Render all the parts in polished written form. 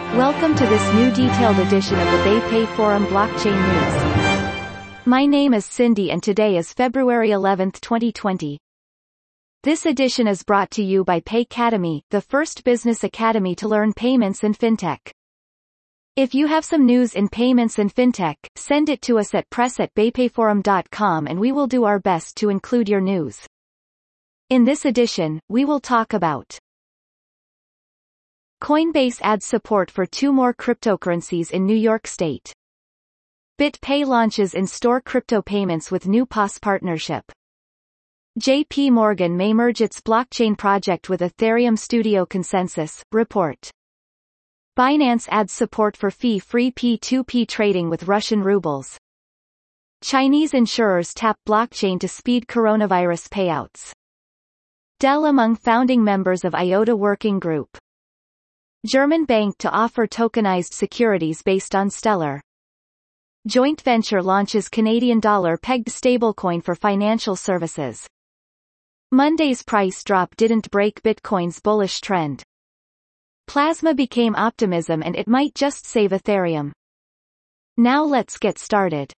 Welcome to this new detailed edition of the BayPay Forum Blockchain News. My name is Cindy and today is February 11, 2020. This edition is brought to you by Paycademy, the first business academy to learn payments and fintech. If you have some news in payments and fintech, send it to us at press@baypayforum.com and we will do our best to include your news. In this edition, we will talk about Coinbase adds support for 2 more cryptocurrencies in New York State. BitPay launches in-store crypto payments with new POS partnership. JP Morgan may merge its blockchain project with Ethereum Studio Consensus, report. Binance adds support for fee-free P2P trading with Russian rubles. Chinese insurers tap blockchain to speed coronavirus payouts. Dell among founding members of IOTA Working Group. German bank to offer tokenized securities based on Stellar. Joint venture launches Canadian dollar-pegged stablecoin for financial services. Monday's price drop didn't break Bitcoin's bullish trend. Plasma became optimism and it might just save Ethereum. Now let's get started.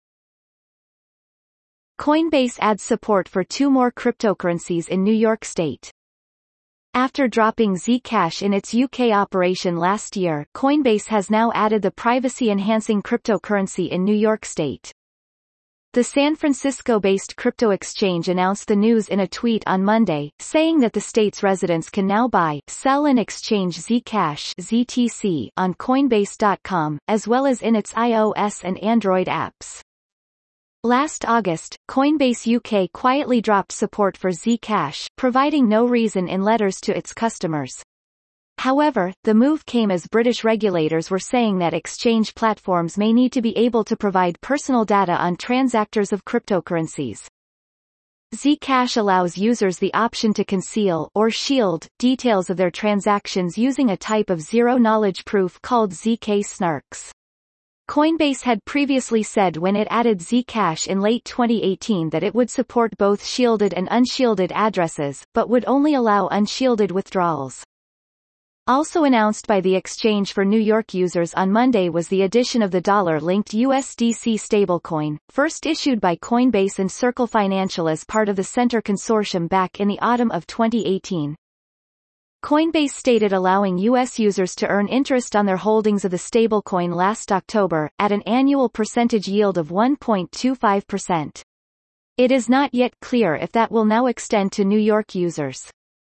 Coinbase adds support for 2 more cryptocurrencies in New York State. After dropping Zcash in its UK operation last year, Coinbase has now added the privacy-enhancing cryptocurrency in New York State. The San Francisco-based crypto exchange announced the news in a tweet on Monday, saying that the state's residents can now buy, sell and exchange Zcash (ZTC) on Coinbase.com, as well as in its iOS and Android apps. Last August, Coinbase UK quietly dropped support for Zcash, providing no reason in letters to its customers. However, the move came as British regulators were saying that exchange platforms may need to be able to provide personal data on transactors of cryptocurrencies. Zcash allows users the option to conceal or shield details of their transactions using a type of zero-knowledge proof called ZK snarks. Coinbase had previously said when it added Zcash in late 2018 that it would support both shielded and unshielded addresses, but would only allow unshielded withdrawals. Also announced by the exchange for New York users on Monday was the addition of the dollar-linked USDC stablecoin, first issued by Coinbase and Circle Financial as part of the Center Consortium back in the autumn of 2018. Coinbase stated allowing U.S. users to earn interest on their holdings of the stablecoin last October, at an annual percentage yield of 1.25%. It is not yet clear if that will now extend to New York users.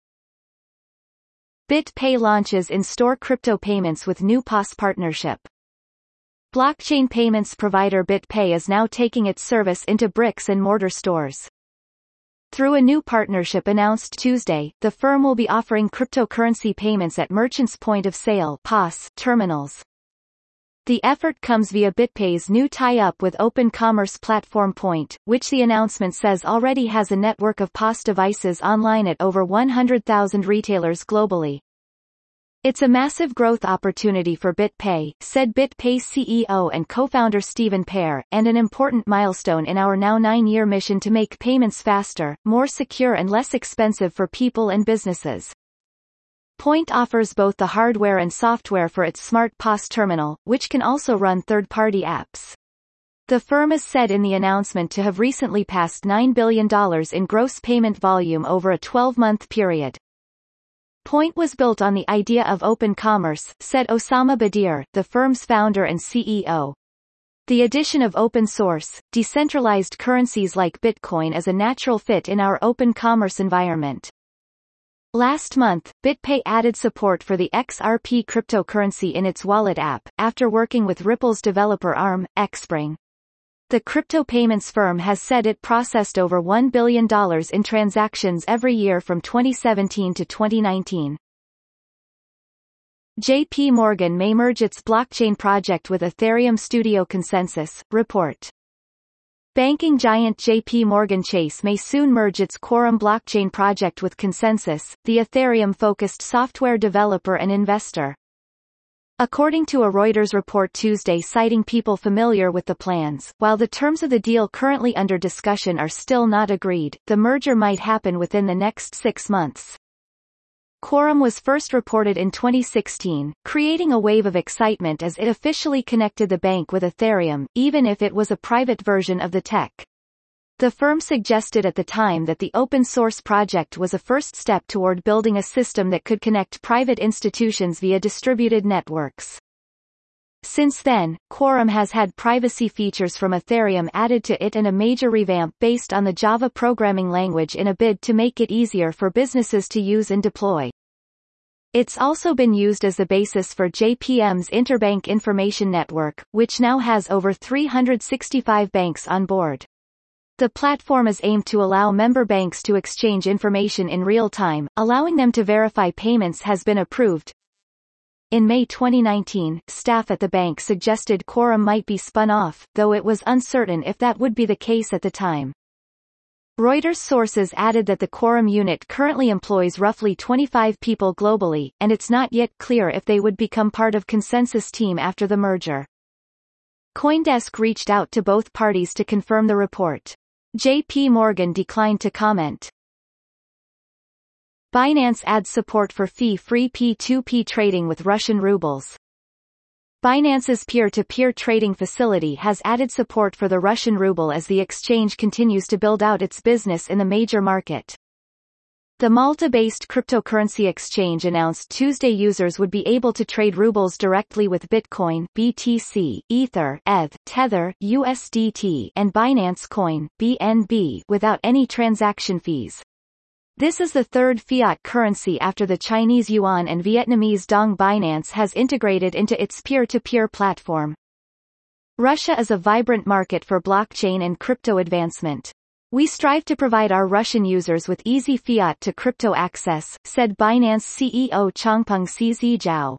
BitPay launches in-store crypto payments with new POS partnership. Blockchain payments provider BitPay is now taking its service into bricks-and-mortar stores. Through a new partnership announced Tuesday, the firm will be offering cryptocurrency payments at merchants' point-of-sale (POS) terminals. The effort comes via BitPay's new tie-up with open commerce platform Point, which the announcement says already has a network of POS devices online at over 100,000 retailers globally. It's a massive growth opportunity for BitPay, said BitPay CEO and co-founder Stephen Pear, and an important milestone in our now 9-year mission to make payments faster, more secure and less expensive for people and businesses. Point offers both the hardware and software for its smart POS terminal, which can also run third-party apps. The firm is said in the announcement to have recently passed $9 billion in gross payment volume over a 12-month period. Point was built on the idea of open commerce, said Osama Badir, the firm's founder and CEO. The addition of open-source, decentralized currencies like Bitcoin is a natural fit in our open commerce environment. Last month, BitPay added support for the XRP cryptocurrency in its wallet app, after working with Ripple's developer arm, Xspring. The crypto payments firm has said it processed over $1 billion in transactions every year from 2017 to 2019. JP Morgan may merge its blockchain project with Ethereum Studio Consensus, report. Banking giant JP Morgan Chase may soon merge its Quorum blockchain project with Consensus, the Ethereum-focused software developer and investor. According to a Reuters report Tuesday citing people familiar with the plans, while the terms of the deal currently under discussion are still not agreed, the merger might happen within the next 6 months. Quorum was first reported in 2016, creating a wave of excitement as it officially connected the bank with Ethereum, even if it was a private version of the tech. The firm suggested at the time that the open-source project was a first step toward building a system that could connect private institutions via distributed networks. Since then, Quorum has had privacy features from Ethereum added to it and a major revamp based on the Java programming language in a bid to make it easier for businesses to use and deploy. It's also been used as the basis for JPM's Interbank Information Network, which now has over 365 banks on board. The platform is aimed to allow member banks to exchange information in real time, allowing them to verify payments has been approved. In May 2019, staff at the bank suggested Quorum might be spun off, though it was uncertain if that would be the case at the time. Reuters sources added that the Quorum unit currently employs roughly 25 people globally, and it's not yet clear if they would become part of Consensus Team after the merger. CoinDesk reached out to both parties to confirm the report. J.P. Morgan declined to comment. Binance adds support for fee-free P2P trading with Russian rubles. Binance's peer-to-peer trading facility has added support for the Russian ruble as the exchange continues to build out its business in the major market. The Malta-based cryptocurrency exchange announced Tuesday users would be able to trade rubles directly with Bitcoin, BTC, Ether, ETH, Tether, USDT, and Binance Coin, BNB, without any transaction fees. This is the third fiat currency after the Chinese yuan and Vietnamese dong. Binance has integrated into its peer-to-peer platform. Russia is a vibrant market for blockchain and crypto advancement. We strive to provide our Russian users with easy fiat to crypto access, said Binance CEO Changpeng Zhao.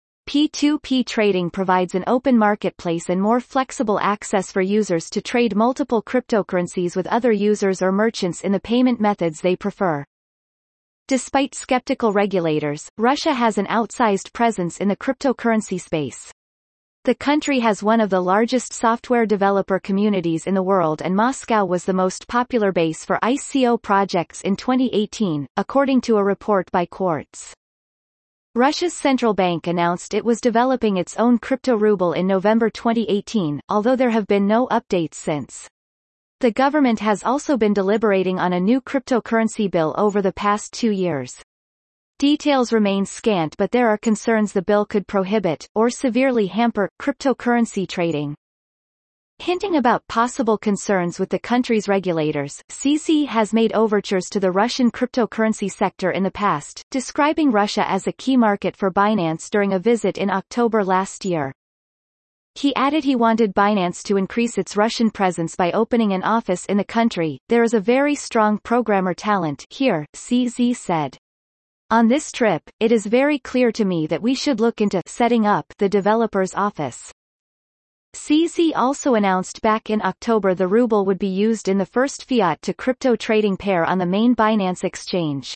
P2P trading provides an open marketplace and more flexible access for users to trade multiple cryptocurrencies with other users or merchants in the payment methods they prefer. Despite skeptical regulators, Russia has an outsized presence in the cryptocurrency space. The country has one of the largest software developer communities in the world, and Moscow was the most popular base for ICO projects in 2018, according to a report by Quartz. Russia's central bank announced it was developing its own crypto ruble in November 2018, although there have been no updates since. The government has also been deliberating on a new cryptocurrency bill over the past 2 years. Details remain scant, but there are concerns the bill could prohibit, or severely hamper, cryptocurrency trading. Hinting about possible concerns with the country's regulators, CZ has made overtures to the Russian cryptocurrency sector in the past, describing Russia as a key market for Binance during a visit in October last year. He added he wanted Binance to increase its Russian presence by opening an office in the country. There is a very strong programmer talent here, CZ said. On this trip, it is very clear to me that we should look into setting up the developer's office. CZ also announced back in October the ruble would be used in the first fiat-to-crypto trading pair on the main Binance exchange.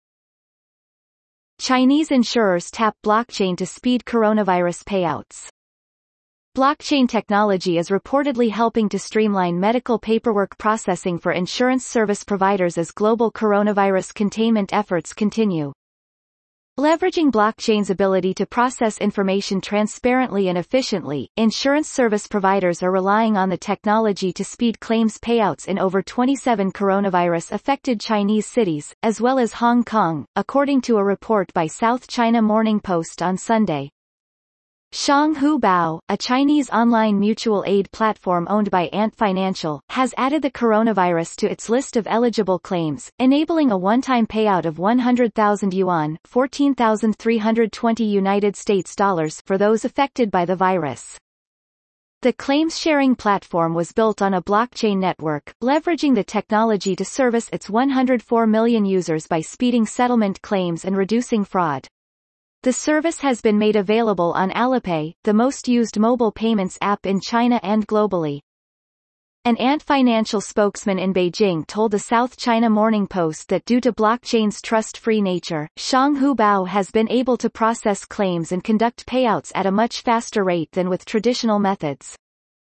Chinese insurers tap blockchain to speed coronavirus payouts. Blockchain technology is reportedly helping to streamline medical paperwork processing for insurance service providers as global coronavirus containment efforts continue. Leveraging blockchain's ability to process information transparently and efficiently, insurance service providers are relying on the technology to speed claims payouts in over 27 coronavirus-affected Chinese cities, as well as Hong Kong, according to a report by South China Morning Post on Sunday. Shanghu Bao, a Chinese online mutual aid platform owned by Ant Financial, has added the coronavirus to its list of eligible claims, enabling a one-time payout of 100,000 yuan ($14,320 United States dollars) for those affected by the virus. The claims-sharing platform was built on a blockchain network, leveraging the technology to service its 104 million users by speeding settlement claims and reducing fraud. The service has been made available on Alipay, the most used mobile payments app in China and globally. An Ant Financial spokesman in Beijing told the South China Morning Post that due to blockchain's trust-free nature, Shanghu Bao has been able to process claims and conduct payouts at a much faster rate than with traditional methods.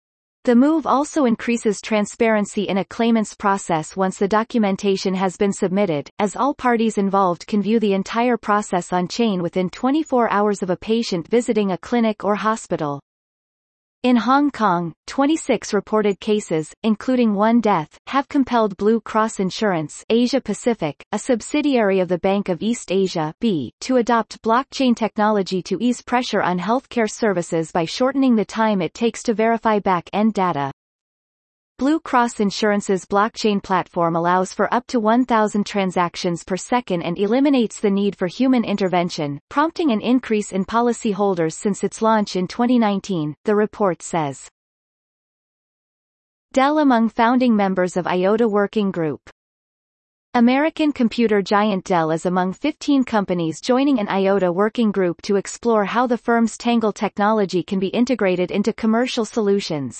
The move also increases transparency in a claimant's process once the documentation has been submitted, as all parties involved can view the entire process on-chain within 24 hours of a patient visiting a clinic or hospital. In Hong Kong, 26 reported cases, including one death, have compelled Blue Cross Insurance Asia Pacific, a subsidiary of the Bank of East Asia (B), to adopt blockchain technology to ease pressure on healthcare services by shortening the time it takes to verify back-end data. Blue Cross Insurance's blockchain platform allows for up to 1,000 transactions per second and eliminates the need for human intervention, prompting an increase in policyholders since its launch in 2019, the report says. Dell among founding members of IOTA Working Group. American computer giant Dell is among 15 companies joining an IOTA working group to explore how the firm's Tangle technology can be integrated into commercial solutions.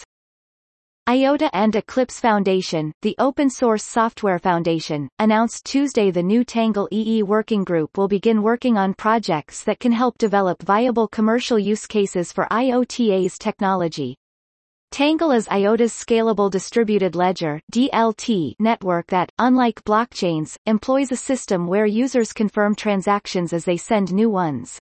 IOTA and Eclipse Foundation, the open-source software foundation, announced Tuesday the new Tangle EE working group will begin working on projects that can help develop viable commercial use cases for IOTA's technology. Tangle is IOTA's scalable distributed ledger (DLT) network that, unlike blockchains, employs a system where users confirm transactions as they send new ones.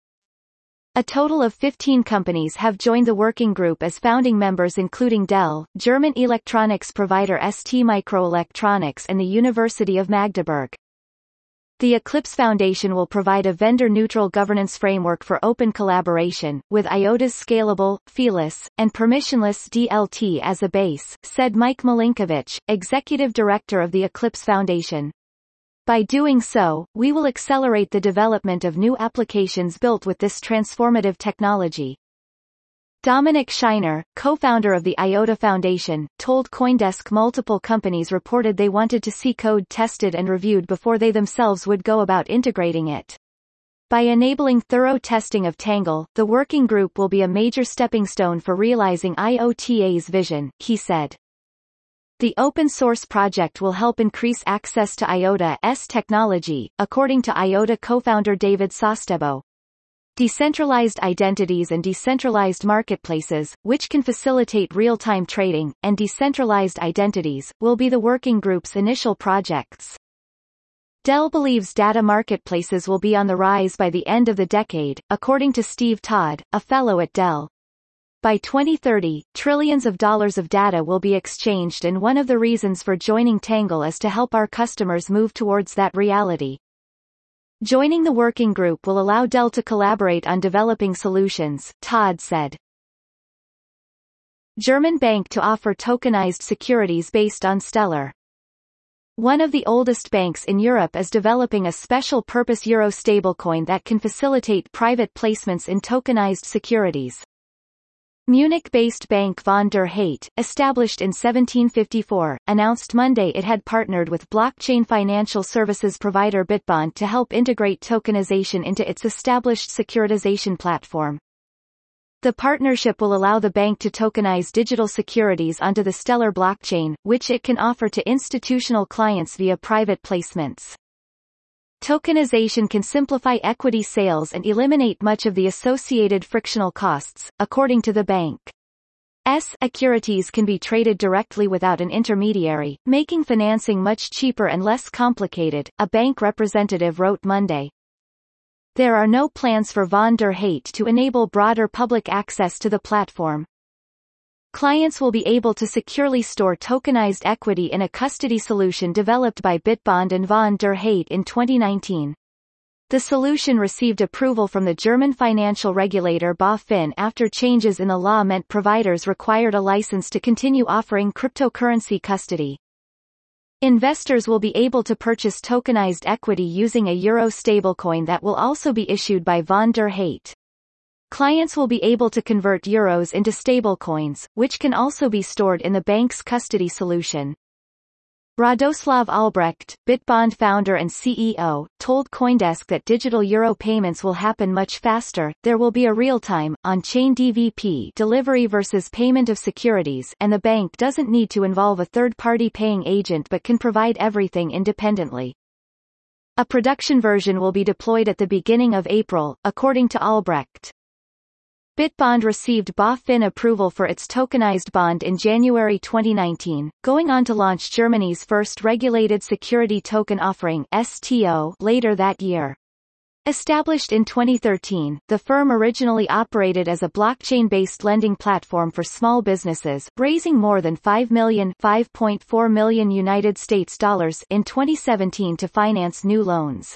A total of 15 companies have joined the working group as founding members, including Dell, German electronics provider STMicroelectronics, and the University of Magdeburg. The Eclipse Foundation will provide a vendor-neutral governance framework for open collaboration, with IOTA's scalable, feeless, and permissionless DLT as a base, said Mike Milinkovich, executive director of the Eclipse Foundation. By doing so, we will accelerate the development of new applications built with this transformative technology. Dominic Scheiner, co-founder of the IOTA Foundation, told CoinDesk multiple companies reported they wanted to see code tested and reviewed before they themselves would go about integrating it. By enabling thorough testing of Tangle, the working group will be a major stepping stone for realizing IOTA's vision, he said. The open-source project will help increase access to IOTA's technology, according to IOTA co-founder David Sostebo. Decentralized identities and decentralized marketplaces, which can facilitate real-time trading, and decentralized identities, will be the working group's initial projects. Dell believes data marketplaces will be on the rise by the end of the decade, according to Steve Todd, a fellow at Dell. By 2030, trillions of dollars of data will be exchanged, and one of the reasons for joining Tangle is to help our customers move towards that reality. Joining the working group will allow Dell to collaborate on developing solutions, Todd said. German bank to offer tokenized securities based on Stellar. One of the oldest banks in Europe is developing a special-purpose euro stablecoin that can facilitate private placements in tokenized securities. Munich-based bank von der Hayt, established in 1754, announced Monday it had partnered with blockchain financial services provider Bitbond to help integrate tokenization into its established securitization platform. The partnership will allow the bank to tokenize digital securities onto the Stellar blockchain, which it can offer to institutional clients via private placements. Tokenization can simplify equity sales and eliminate much of the associated frictional costs, according to the bank. Securities can be traded directly without an intermediary, making financing much cheaper and less complicated, a bank representative wrote Monday. There are no plans for von der Hayt to enable broader public access to the platform. Clients will be able to securely store tokenized equity in a custody solution developed by Bitbond and von der Hayt in 2019. The solution received approval from the German financial regulator BaFin after changes in the law meant providers required a license to continue offering cryptocurrency custody. Investors will be able to purchase tokenized equity using a euro stablecoin that will also be issued by von der Hayt. Clients will be able to convert euros into stablecoins, which can also be stored in the bank's custody solution. Radoslav Albrecht, Bitbond founder and CEO, told CoinDesk that digital euro payments will happen much faster, there will be a real-time, on-chain DVP delivery versus payment of securities, and the bank doesn't need to involve a third-party paying agent but can provide everything independently. A production version will be deployed at the beginning of April, according to Albrecht. Bitbond received BaFin approval for its tokenized bond in January 2019, going on to launch Germany's first regulated security token offering (STO) later that year. Established in 2013, the firm originally operated as a blockchain-based lending platform for small businesses, raising more than $5.4 million United States dollars in 2017 to finance new loans.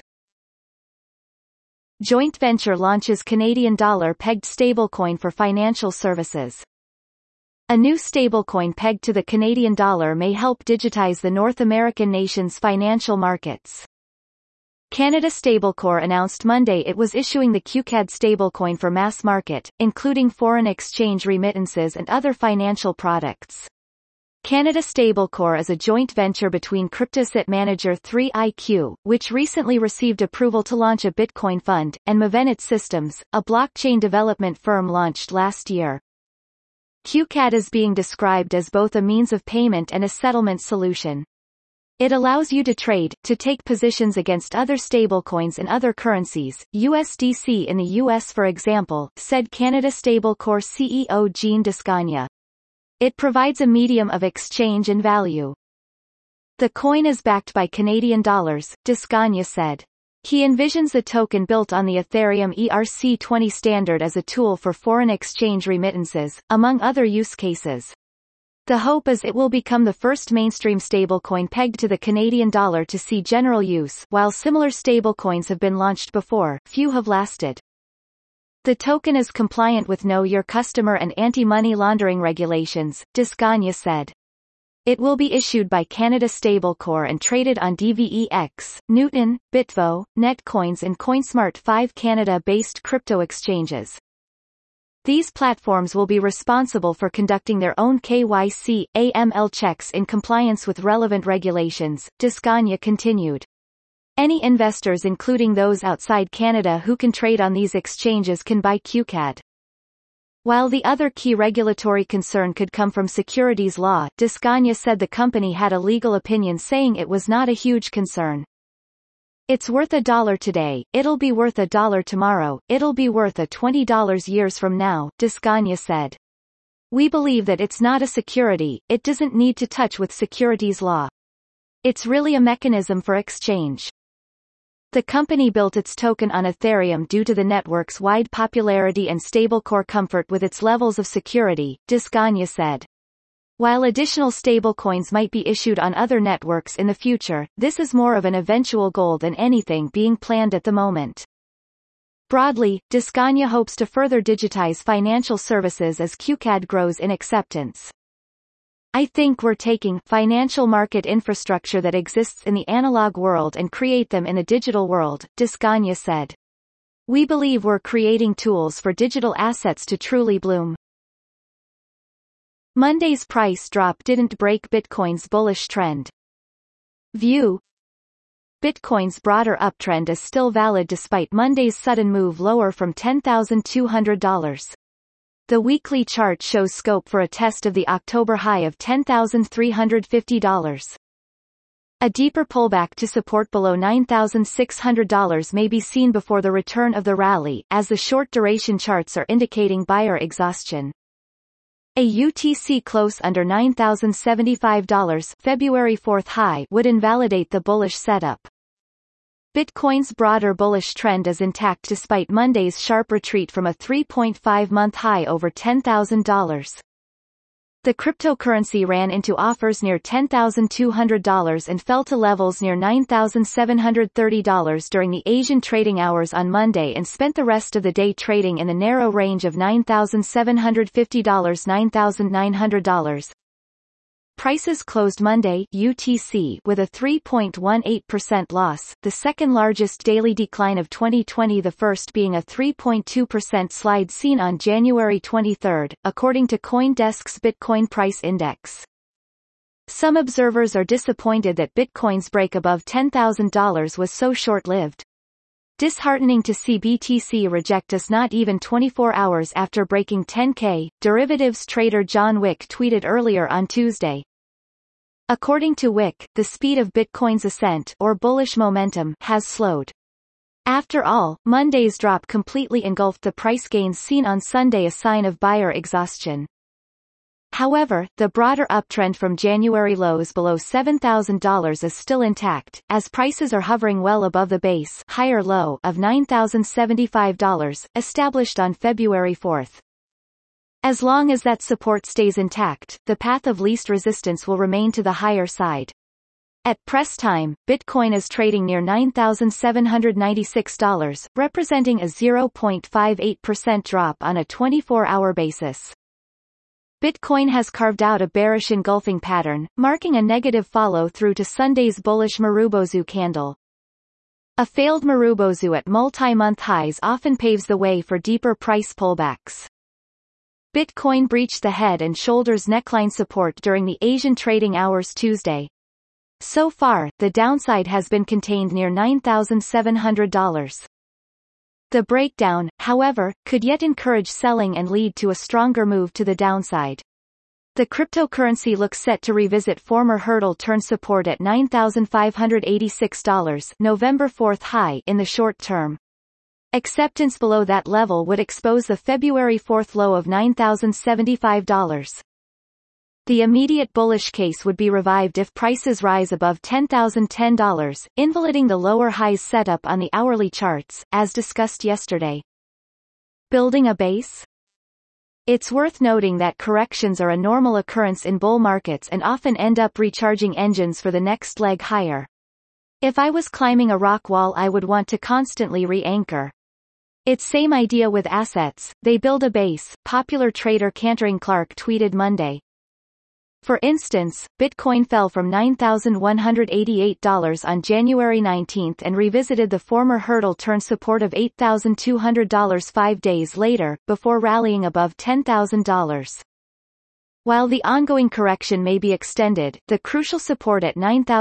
Joint venture launches Canadian dollar-pegged stablecoin for financial services. A new stablecoin pegged to the Canadian dollar may help digitize the North American nation's financial markets. Canada Stablecorp announced Monday it was issuing the QCAD stablecoin for mass market, including foreign exchange remittances and other financial products. Canada Stablecorp is a joint venture between cryptosite manager 3iQ, which recently received approval to launch a Bitcoin fund, and Movenet Systems, a blockchain development firm launched last year. QCAD is being described as both a means of payment and a settlement solution. It allows you to trade, to take positions against other stablecoins and other currencies, USDC in the US for example, said Canada Stablecorp CEO Jean Desgagne. It provides a medium of exchange and value. The coin is backed by Canadian dollars, Desgagne said. He envisions the token built on the Ethereum ERC-20 standard as a tool for foreign exchange remittances, among other use cases. The hope is it will become the first mainstream stablecoin pegged to the Canadian dollar to see general use. While similar stablecoins have been launched before, few have lasted. The token is compliant with Know Your Customer and anti-money laundering regulations, Desgagne said. It will be issued by Canada Stablecorp and traded on DVEX, Newton, Bitvo, Netcoins and CoinSmart 5 Canada-based crypto exchanges. These platforms will be responsible for conducting their own KYC, AML checks in compliance with relevant regulations, Desgagne continued. Any investors including those outside Canada who can trade on these exchanges can buy QCAD. While the other key regulatory concern could come from securities law, Desgagne said the company had a legal opinion saying it was not a huge concern. It's worth $1 today, it'll be worth $1 tomorrow, it'll be worth $20 years from now, Desgagne said. We believe that it's not a security, it doesn't need to touch with securities law. It's really a mechanism for exchange. The company built its token on Ethereum due to the network's wide popularity and stablecoin comfort with its levels of security, Desgagne said. While additional stablecoins might be issued on other networks in the future, this is more of an eventual goal than anything being planned at the moment. Broadly, Desgagne hopes to further digitize financial services as QCAD grows in acceptance. I think we're taking financial market infrastructure that exists in the analog world and create them in the digital world, Desgagne said. We believe we're creating tools for digital assets to truly bloom. Monday's price drop didn't break Bitcoin's bullish trend. View. Bitcoin's broader uptrend is still valid despite Monday's sudden move lower from $10,200. The weekly chart shows scope for a test of the October high of $10,350. A deeper pullback to support below $9,600 may be seen before the return of the rally, as the short-duration charts are indicating buyer exhaustion. A UTC close under $9,075 February 4th high would invalidate the bullish setup. Bitcoin's broader bullish trend is intact despite Monday's sharp retreat from a 3.5-month high over $10,000. The cryptocurrency ran into offers near $10,200 and fell to levels near $9,730 during the Asian trading hours on Monday and spent the rest of the day trading in the narrow range of $9,750–$9,900. Prices closed Monday UTC with a 3.18% loss, the second largest daily decline of 2020, the first being a 3.2% slide seen on January 23, according to CoinDesk's Bitcoin Price Index. Some observers are disappointed that Bitcoin's break above $10,000 was so short-lived. Disheartening to see BTC reject us not even 24 hours after breaking 10K, derivatives trader John Wick tweeted earlier on Tuesday. According to Wick, the speed of Bitcoin's ascent, or bullish momentum, has slowed. After all, Monday's drop completely engulfed the price gains seen on Sunday, a sign of buyer exhaustion. However, the broader uptrend from January lows below $7,000 is still intact, as prices are hovering well above the base higher low of $9,075, established on February 4. As long as that support stays intact, the path of least resistance will remain to the higher side. At press time, Bitcoin is trading near $9,796, representing a 0.58% drop on a 24-hour basis. Bitcoin has carved out a bearish engulfing pattern, marking a negative follow-through to Sunday's bullish Marubozu candle. A failed Marubozu at multi-month highs often paves the way for deeper price pullbacks. Bitcoin breached the head and shoulders neckline support during the Asian trading hours Tuesday. So far, the downside has been contained near $9,700. The breakdown, however, could yet encourage selling and lead to a stronger move to the downside. The cryptocurrency looks set to revisit former hurdle turn support at $9,586 November 4 high in the short term. Acceptance below that level would expose the February 4 low of $9,075. The immediate bullish case would be revived if prices rise above $10,010, invaliding the lower highs set up on the hourly charts, as discussed yesterday. Building a base? It's worth noting that corrections are a normal occurrence in bull markets and often end up recharging engines for the next leg higher. If I was climbing a rock wall, I would want to constantly re-anchor. It's same idea with assets, they build a base, popular trader Cantering Clark tweeted Monday. For instance, Bitcoin fell from $9,188 on January 19 and revisited the former hurdle turn support of $8,200 5 days later, before rallying above $10,000. While the ongoing correction may be extended, the crucial support at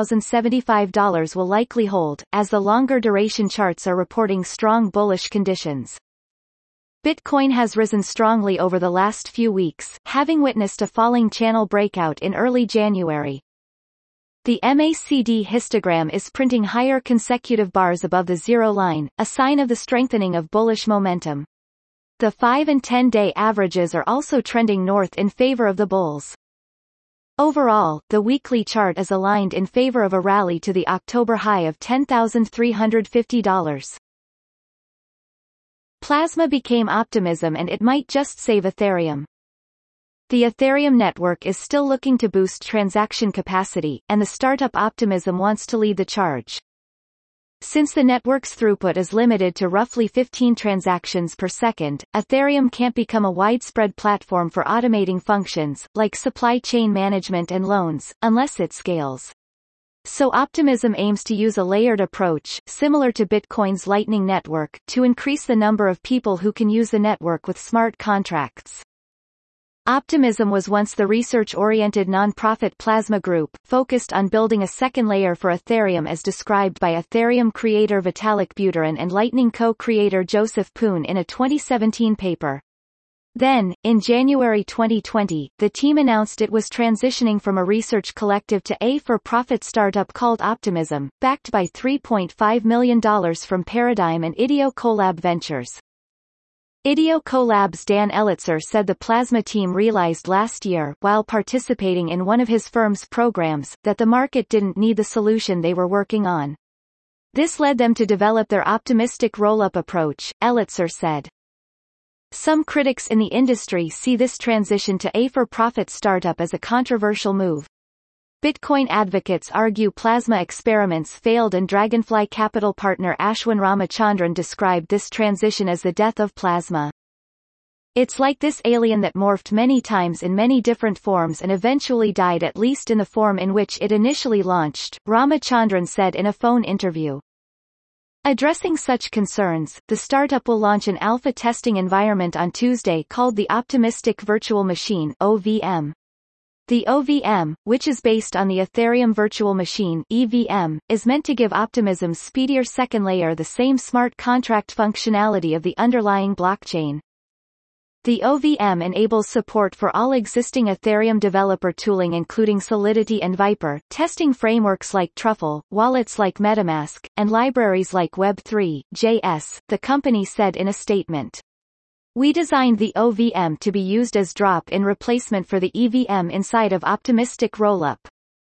$9,075 will likely hold, as the longer duration charts are reporting strong bullish conditions. Bitcoin has risen strongly over the last few weeks, having witnessed a falling channel breakout in early January. The MACD histogram is printing higher consecutive bars above the zero line, a sign of the strengthening of bullish momentum. The 5- and 10-day averages are also trending north in favor of the bulls. Overall, the weekly chart is aligned in favor of a rally to the October high of $10,350. Plasma became optimism and it might just save Ethereum. The Ethereum network is still looking to boost transaction capacity, and the startup Optimism wants to lead the charge. Since the network's throughput is limited to roughly 15 transactions per second, Ethereum can't become a widespread platform for automating functions, like supply chain management and loans, unless it scales. So Optimism aims to use a layered approach, similar to Bitcoin's Lightning Network, to increase the number of people who can use the network with smart contracts. Optimism was once the research-oriented nonprofit Plasma Group, focused on building a second layer for Ethereum as described by Ethereum creator Vitalik Buterin and Lightning co-creator Joseph Poon in a 2017 paper. Then, in January 2020, the team announced it was transitioning from a research collective to a for-profit startup called Optimism, backed by $3.5 million from Paradigm and Ideo Collab Ventures. Ideo Collab's Dan Elitzer said the Plasma team realized last year, while participating in one of his firm's programs, that the market didn't need the solution they were working on. This led them to develop their optimistic roll-up approach, Elitzer said. Some critics in the industry see this transition to a for-profit startup as a controversial move. Bitcoin advocates argue Plasma experiments failed, and Dragonfly Capital partner Ashwin Ramachandran described this transition as the death of Plasma. It's like this alien that morphed many times in many different forms and eventually died, at least in the form in which it initially launched, Ramachandran said in a phone interview. Addressing such concerns, the startup will launch an alpha testing environment on Tuesday called the Optimistic Virtual Machine (OVM). The OVM, which is based on the Ethereum Virtual Machine (EVM), is meant to give Optimism's speedier second layer the same smart contract functionality of the underlying blockchain. The OVM enables support for all existing Ethereum developer tooling including Solidity and Viper, testing frameworks like Truffle, wallets like MetaMask, and libraries like Web3.js, the company said in a statement. We designed the OVM to be used as drop-in replacement for the EVM inside of Optimistic Rollup.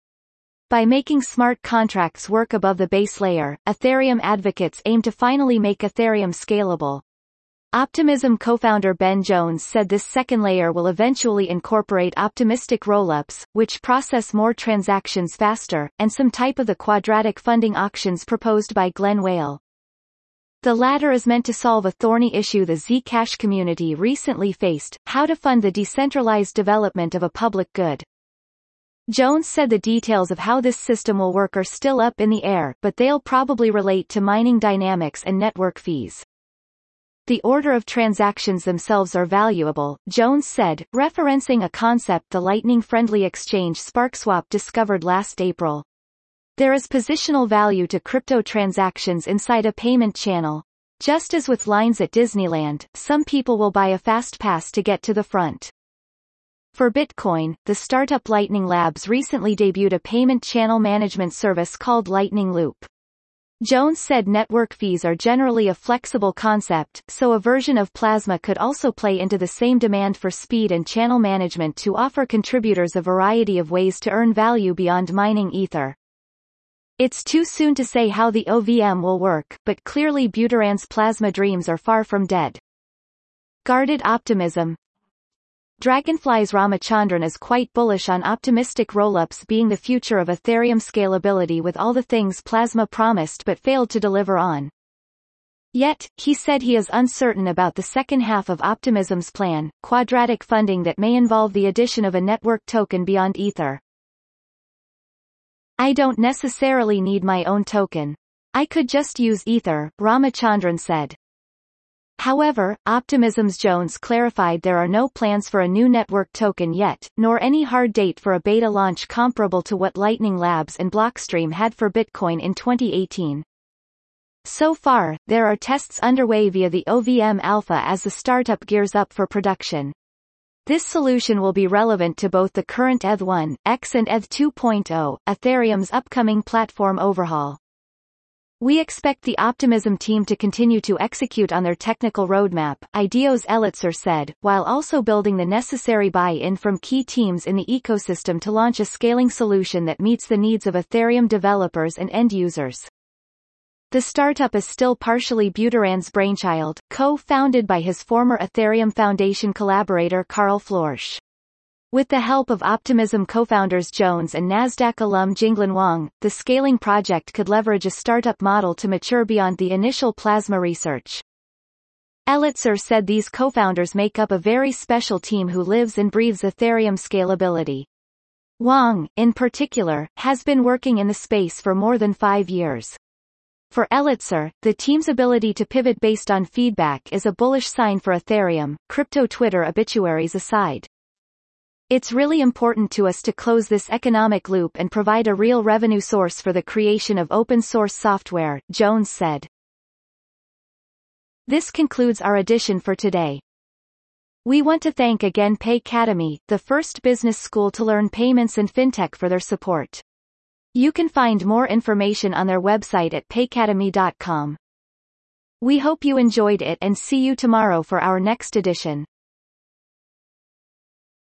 By making smart contracts work above the base layer, Ethereum advocates aim to finally make Ethereum scalable. Optimism co-founder Ben Jones said this second layer will eventually incorporate optimistic rollups, which process more transactions faster, and some type of the quadratic funding auctions proposed by Glenn Whale. The latter is meant to solve a thorny issue the Zcash community recently faced: how to fund the decentralized development of a public good. Jones said the details of how this system will work are still up in the air, but they'll probably relate to mining dynamics and network fees. The order of transactions themselves are valuable, Jones said, referencing a concept the Lightning-friendly exchange SparkSwap discovered last April. There is positional value to crypto transactions inside a payment channel. Just as with lines at Disneyland, some people will buy a fast pass to get to the front. For Bitcoin, the startup Lightning Labs recently debuted a payment channel management service called Lightning Loop. Jones said network fees are generally a flexible concept, so a version of Plasma could also play into the same demand for speed and channel management to offer contributors a variety of ways to earn value beyond mining Ether. It's too soon to say how the OVM will work, but clearly Buteran's Plasma dreams are far from dead. Guarded optimism. Dragonfly's Ramachandran is quite bullish on optimistic rollups being the future of Ethereum scalability with all the things Plasma promised but failed to deliver on. Yet, he said he is uncertain about the second half of Optimism's plan, quadratic funding that may involve the addition of a network token beyond Ether. I don't necessarily need my own token. I could just use Ether, Ramachandran said. However, Optimism's Jones clarified there are no plans for a new network token yet, nor any hard date for a beta launch comparable to what Lightning Labs and Blockstream had for Bitcoin in 2018. So far, there are tests underway via the OVM Alpha as the startup gears up for production. This solution will be relevant to both the current ETH1.x and ETH 2.0, Ethereum's upcoming platform overhaul. We expect the Optimism team to continue to execute on their technical roadmap, Ideos Elitzer said, while also building the necessary buy-in from key teams in the ecosystem to launch a scaling solution that meets the needs of Ethereum developers and end users. The startup is still partially Buteran's brainchild, co-founded by his former Ethereum Foundation collaborator Carl Florsch. With the help of Optimism co-founders Jones and Nasdaq alum Jinglan Wang, the scaling project could leverage a startup model to mature beyond the initial Plasma research. Elitzer said these co-founders make up a very special team who lives and breathes Ethereum scalability. Wang, in particular, has been working in the space for more than 5 years. For Elitzer, the team's ability to pivot based on feedback is a bullish sign for Ethereum, crypto Twitter obituaries aside. It's really important to us to close this economic loop and provide a real revenue source for the creation of open-source software, Jones said. This concludes our edition for today. We want to thank again Paycademy, the first business school to learn payments and fintech, for their support. You can find more information on their website at paycademy.com. We hope you enjoyed it and see you tomorrow for our next edition.